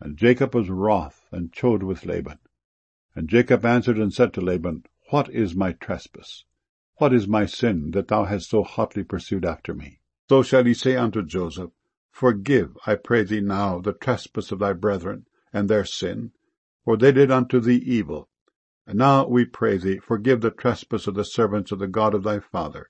And Jacob was wroth, and chode with Laban. And Jacob answered and said to Laban, What is my trespass? What is my sin, that thou hast so hotly pursued after me? So shall he say unto Joseph, Forgive, I pray thee now, the trespass of thy brethren, and their sin, for they did unto thee evil. And now, we pray thee, forgive the trespass of the servants of the God of thy father.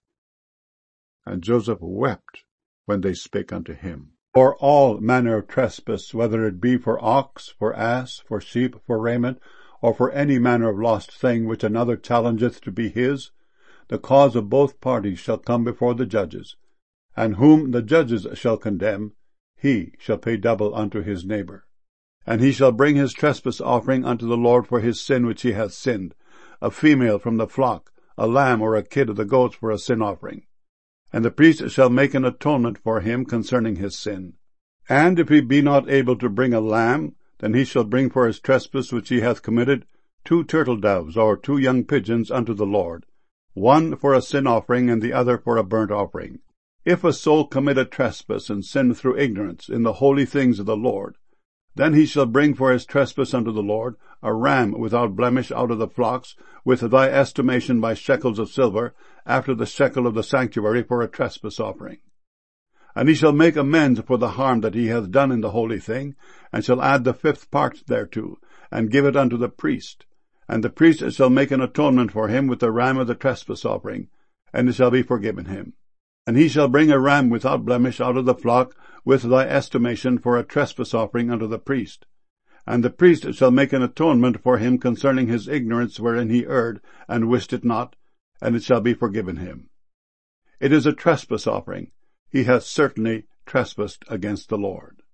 And Joseph wept when they spake unto him. For all manner of trespass, whether it be for ox, for ass, for sheep, for raiment, or for any manner of lost thing which another challengeth to be his, the cause of both parties shall come before the judges, and whom the judges shall condemn, he shall pay double unto his neighbor. And he shall bring his trespass offering unto the Lord for his sin which he hath sinned, a female from the flock, a lamb or a kid of the goats for a sin offering. And the priest shall make an atonement for him concerning his sin. And if he be not able to bring a lamb, then he shall bring for his trespass which he hath committed 2 turtle doves or 2 young pigeons unto the Lord, one for a sin offering and the other for a burnt offering. If a soul commit a trespass and sin through ignorance in the holy things of the Lord, then he shall bring for his trespass unto the Lord a ram without blemish out of the flocks, with thy estimation by shekels of silver, after the shekel of the sanctuary, for a trespass offering. And he shall make amends for the harm that he hath done in the holy thing, and shall add the 5th part thereto, and give it unto the priest. And the priest shall make an atonement for him with the ram of the trespass offering, and it shall be forgiven him. And he shall bring a ram without blemish out of the flock, with thy estimation, for a trespass offering unto the priest. And the priest shall make an atonement for him concerning his ignorance wherein he erred, and wist it not, and it shall be forgiven him. It is a trespass offering. He hath certainly trespassed against the Lord.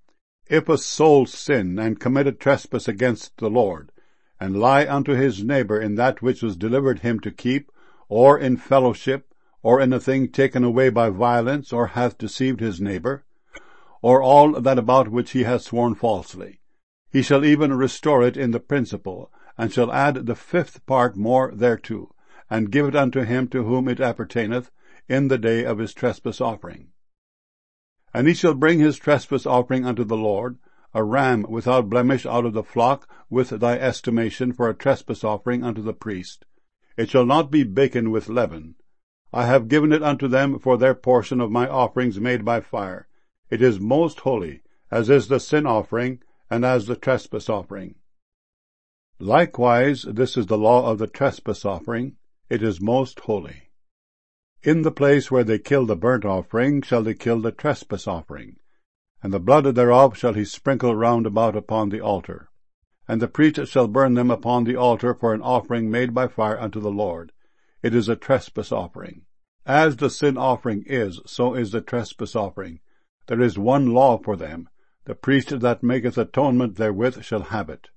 If a soul sin, and commit a trespass against the Lord, and lie unto his neighbor in that which was delivered him to keep, or in fellowship, or in a thing taken away by violence, or hath deceived his neighbor, or all that about which he hath sworn falsely, he shall even restore it in the principal, and shall add the 5th part more thereto, and give it unto him to whom it appertaineth, in the day of his trespass offering. And he shall bring his trespass offering unto the Lord, a ram without blemish out of the flock, with thy estimation, for a trespass offering unto the priest. It shall not be baken with leaven. I have given it unto them for their portion of my offerings made by fire. It is most holy, as is the sin offering, and as the trespass offering. Likewise, this is the law of the trespass offering. It is most holy. In the place where they kill the burnt offering shall they kill the trespass offering, and the blood thereof shall he sprinkle round about upon the altar. And the priest shall burn them upon the altar for an offering made by fire unto the Lord. It is a trespass offering. As the sin offering is, so is the trespass offering. There is one law for them. The priest that maketh atonement therewith shall have it.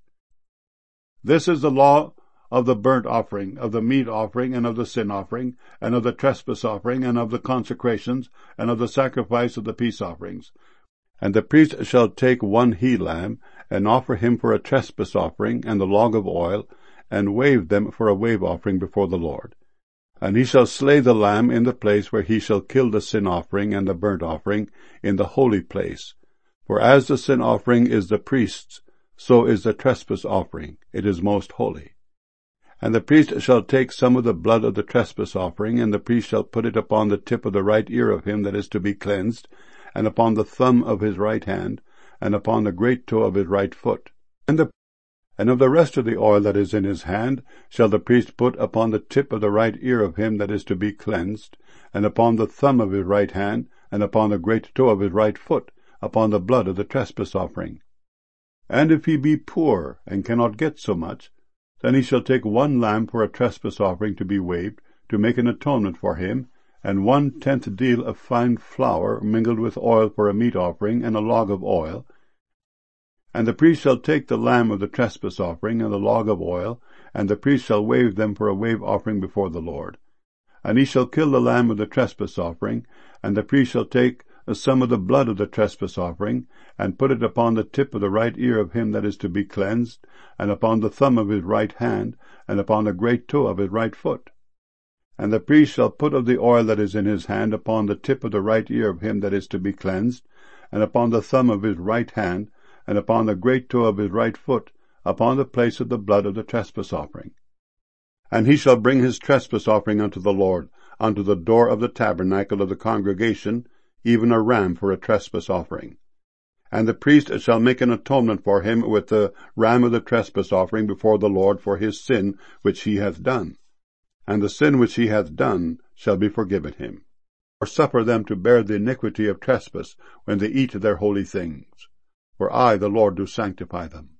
This is the law of the burnt offering, of the meat offering, and of the sin offering, and of the trespass offering, and of the consecrations, and of the sacrifice of the peace offerings. And the priest shall take 1 he-lamb, and offer him for a trespass offering, and the log of oil, and wave them for a wave offering before the Lord. And he shall slay the lamb in the place where he shall kill the sin offering and the burnt offering, in the holy place. For as the sin offering is the priest's, so is the trespass offering. It is most holy. And the priest shall take some of the blood of the trespass offering, and the priest shall put it upon the tip of the right ear of him that is to be cleansed, and upon the thumb of his right hand, and upon the great toe of his right foot. And of the rest of the oil that is in his hand shall the priest put upon the tip of the right ear of him that is to be cleansed, and upon the thumb of his right hand, and upon the great toe of his right foot, upon the blood of the trespass offering. And if he be poor, and cannot get so much, then he shall take 1 lamb for a trespass offering to be waved, to make an atonement for him, and 1/10 deal of fine flour mingled with oil for a meat offering, and a log of oil. And the priest shall take the lamb of the trespass offering, and the log of oil, and the priest shall wave them for a wave offering before the Lord. And he shall kill the lamb of the trespass offering, and the priest shall take some of the blood of the trespass offering, and put it upon the tip of the right ear of him that is to be cleansed, and upon the thumb of his right hand, and upon the great toe of his right foot. And the priest shall put of the oil that is in his hand upon the tip of the right ear of him that is to be cleansed, and upon the thumb of his right hand, and upon the great toe of his right foot, upon the place of the blood of the trespass offering. And he shall bring his trespass offering unto the Lord, unto the door of the tabernacle of the congregation, even a ram for a trespass offering. And the priest shall make an atonement for him with the ram of the trespass offering before the Lord for his sin which he hath done. And the sin which he hath done shall be forgiven him. Or suffer them to bear the iniquity of trespass when they eat their holy things. For I, the Lord, do sanctify them.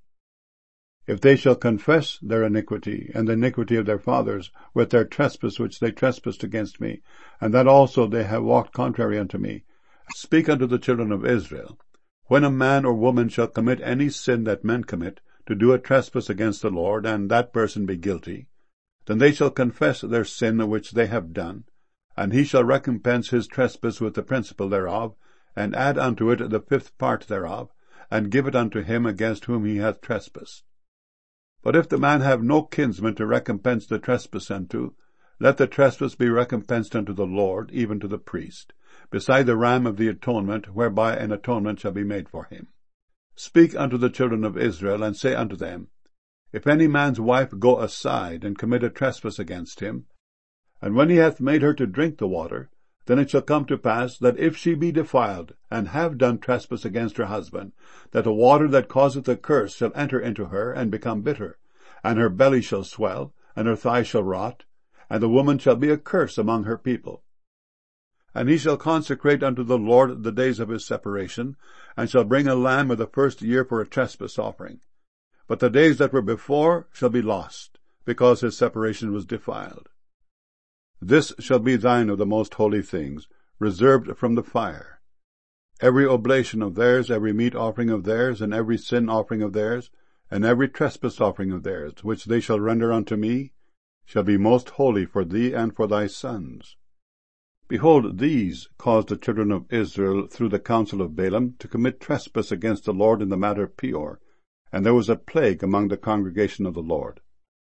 If they shall confess their iniquity, and the iniquity of their fathers, with their trespass which they trespassed against me, and that also they have walked contrary unto me, speak unto the children of Israel, when a man or woman shall commit any sin that men commit, to do a trespass against the Lord, and that person be guilty, then they shall confess their sin which they have done, and he shall recompense his trespass with the principal thereof, and add unto it the fifth part thereof, and give it unto him against whom he hath trespassed. But if the man have no kinsman to recompense the trespass unto, let the trespass be recompensed unto the Lord, even to the priest, beside the ram of the atonement, whereby an atonement shall be made for him. Speak unto the children of Israel, and say unto them, If any man's wife go aside, and commit a trespass against him, and when he hath made her to drink the water, then it shall come to pass, that if she be defiled, and have done trespass against her husband, that the water that causeth a curse shall enter into her, and become bitter, and her belly shall swell, and her thigh shall rot, and the woman shall be a curse among her people. And he shall consecrate unto the Lord the days of his separation, and shall bring a lamb of the first year for a trespass offering. But the days that were before shall be lost, because his separation was defiled. This shall be thine of the most holy things, reserved from the fire. Every oblation of theirs, every meat offering of theirs, and every sin offering of theirs, and every trespass offering of theirs, which they shall render unto me, shall be most holy for thee and for thy sons. Behold, these caused the children of Israel through the counsel of Balaam to commit trespass against the Lord in the matter of Peor, and there was a plague among the congregation of the Lord.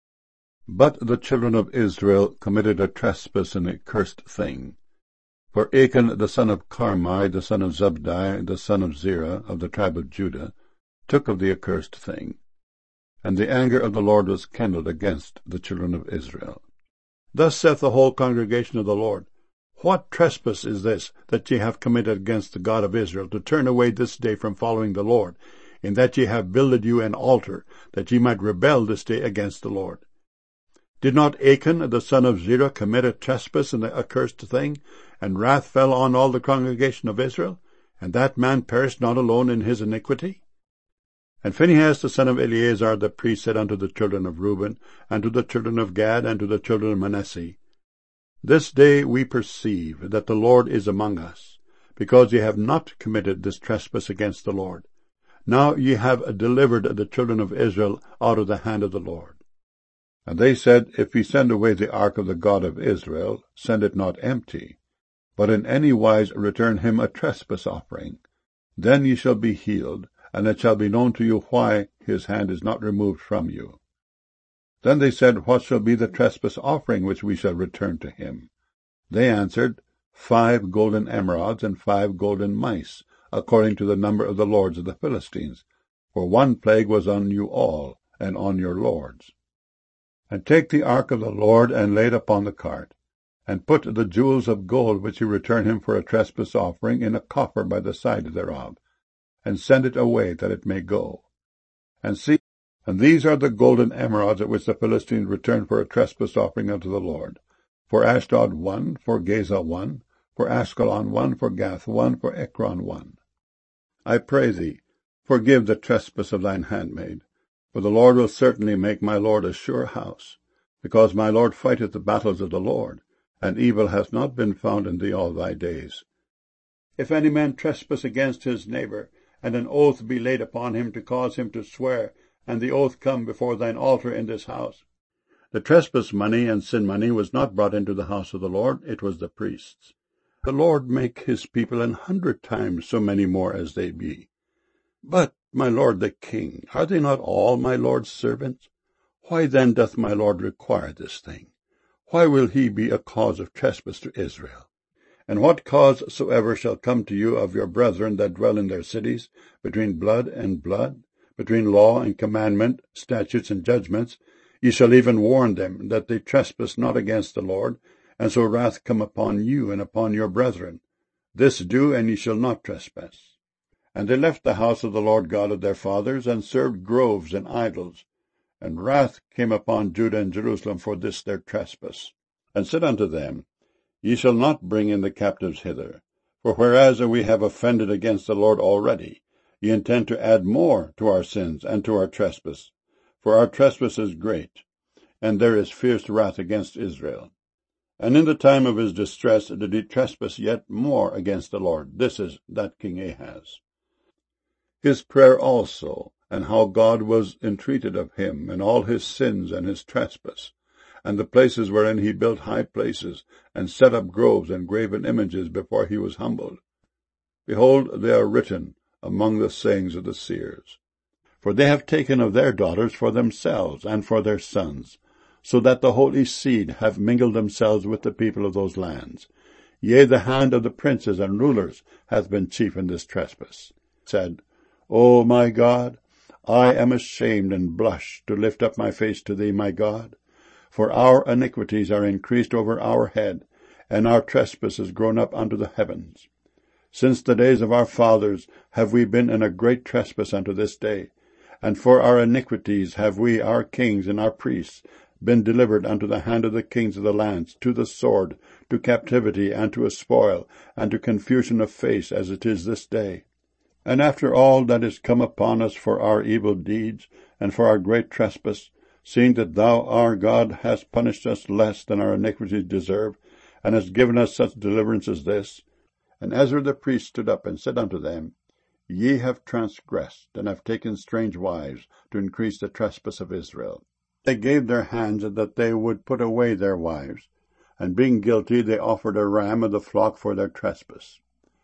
But the children of Israel committed a trespass and a cursed thing. For Achan the son of Carmi, the son of Zabdi, the son of Zerah, of the tribe of Judah, took of the accursed thing. And the anger of the Lord was kindled against the children of Israel. Thus saith the whole congregation of the Lord, What trespass is this that ye have committed against the God of Israel, to turn away this day from following the Lord, in that ye have builded you an altar, that ye might rebel this day against the Lord? Did not Achan the son of Zerah commit a trespass and the accursed thing, and wrath fell on all the congregation of Israel, and that man perished not alone in his iniquity? And Phinehas the son of Eleazar the priest said unto the children of Reuben, and to the children of Gad, and to the children of Manasseh, This day we perceive that the Lord is among us, because ye have not committed this trespass against the Lord. Now ye have delivered the children of Israel out of the hand of the Lord. And they said, If ye send away the ark of the God of Israel, send it not empty, but in any wise return him a trespass offering. Then ye shall be healed, and it shall be known to you why his hand is not removed from you. Then they said, What shall be the trespass offering which we shall return to him? They answered, 5 golden emerods and 5 golden mice, according to the number of the lords of the Philistines. For one plague was on you all, and on your lords. And take the ark of the Lord, and lay it upon the cart, and put the jewels of gold which you return him for a trespass offering in a coffer by the side thereof, and send it away, that it may go. And see, and these are the golden emerods at which the Philistines return for a trespass offering unto the Lord. For Ashdod 1, for Gaza 1, for Askelon 1, for Gath 1, for Ekron 1. I pray thee, forgive the trespass of thine handmaid, for the Lord will certainly make my Lord a sure house, because my Lord fighteth the battles of the Lord, and evil hath not been found in thee all thy days. If any man trespass against his neighbour, and an oath be laid upon him to cause him to swear, and the oath come before thine altar in this house. The trespass money and sin money was not brought into the house of the Lord, it was the priests. The Lord make his people 100 times so many more as they be. But, my lord the king, are they not all my lord's servants? Why then doth my lord require this thing? Why will he be a cause of trespass to Israel? And what cause soever shall come to you of your brethren that dwell in their cities, between blood and blood, between law and commandment, statutes and judgments, ye shall even warn them, that they trespass not against the Lord, and so wrath come upon you and upon your brethren. This do, and ye shall not trespass. And they left the house of the Lord God of their fathers, and served groves and idols. And wrath came upon Judah and Jerusalem for this their trespass. And said unto them, Ye shall not bring in the captives hither. For whereas we have offended against the Lord already, ye intend to add more to our sins and to our trespass. For our trespass is great, and there is fierce wrath against Israel. And in the time of his distress did he trespass yet more against the Lord. This is that King Ahaz. His prayer also, and how God was entreated of him, and all his sins and his trespass, and the places wherein he built high places, and set up groves and graven images before he was humbled. Behold, they are written among the sayings of the seers. For they have taken of their daughters for themselves and for their sons, so that the holy seed have mingled themselves with the people of those lands. Yea, the hand of the princes and rulers hath been chief in this trespass. Said, O my God, I am ashamed and blush to lift up my face to thee, my God. For our iniquities are increased over our head, and our trespasses grown up unto the heavens. Since the days of our fathers have we been in a great trespass unto this day, and for our iniquities have we, our kings and our priests, been delivered unto the hand of the kings of the lands, to the sword, to captivity, and to a spoil, and to confusion of face, as it is this day. And after all that is come upon us for our evil deeds, and for our great trespass, seeing that thou, our God, hast punished us less than our iniquities deserve, and hast given us such deliverance as this. And Ezra the priest stood up and said unto them, Ye have transgressed, and have taken strange wives, to increase the trespass of Israel. They gave their hands that they would put away their wives, and being guilty they offered a ram of the flock for their trespass.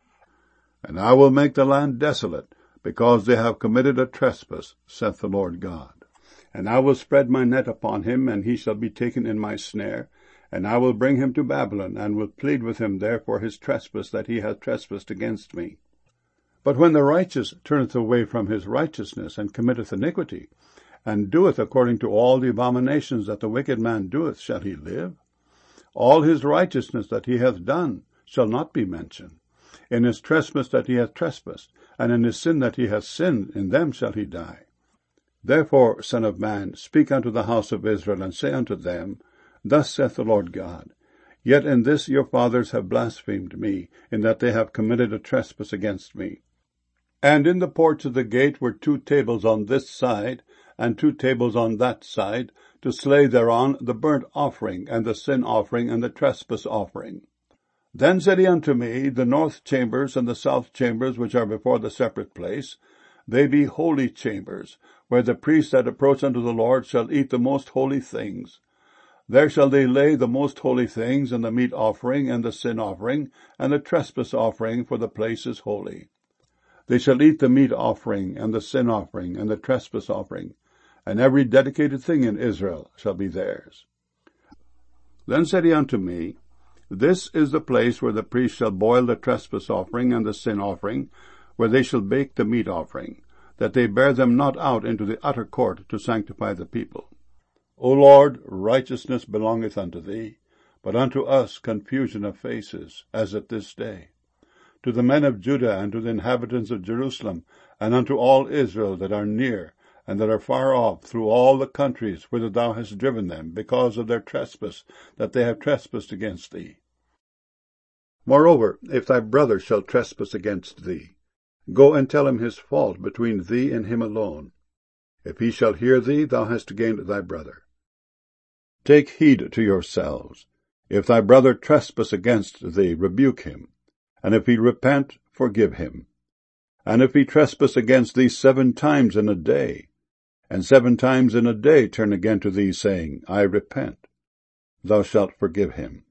And I will make the land desolate, because they have committed a trespass, saith the Lord God. And I will spread my net upon him, and he shall be taken in my snare, and I will bring him to Babylon, and will plead with him there for his trespass that he hath trespassed against me. But when the righteous turneth away from his righteousness, and committeth iniquity, and doeth according to all the abominations that the wicked man doeth, shall he live? All his righteousness that he hath done shall not be mentioned. In his trespass that he hath trespassed, and in his sin that he hath sinned, in them shall he die. Therefore, Son of man, speak unto the house of Israel, and say unto them, Thus saith the Lord God, Yet in this your fathers have blasphemed me, in that they have committed a trespass against me. And in the porch of the gate were 2 tables on this side, and 2 tables on that side, to slay thereon the burnt offering, and the sin offering, and the trespass offering. Then said he unto me, The north chambers and the south chambers, which are before the separate place, they be holy chambers, where the priests that approach unto the Lord shall eat the most holy things. There shall they lay the most holy things, and the meat offering, and the sin offering, and the trespass offering, for the place is holy. They shall eat the meat offering, and the sin offering, and the trespass offering, and every dedicated thing in Israel shall be theirs. Then said he unto me, This is the place where the priests shall boil the trespass offering and the sin offering, where they shall bake the meat offering, that they bear them not out into the utter court to sanctify the people. O Lord, righteousness belongeth unto thee, but unto us confusion of faces, as at this day. To the men of Judah, and to the inhabitants of Jerusalem, and unto all Israel that are near, and that are far off, through all the countries whither thou hast driven them, because of their trespass, that they have trespassed against thee. Moreover, if thy brother shall trespass against thee, go and tell him his fault between thee and him alone. If he shall hear thee, thou hast gained thy brother. Take heed to yourselves. If thy brother trespass against thee, rebuke him. And if he repent, forgive him. And if he trespass against thee 7 times in a day, and 7 times in a day turn again to thee, saying, I repent, thou shalt forgive him.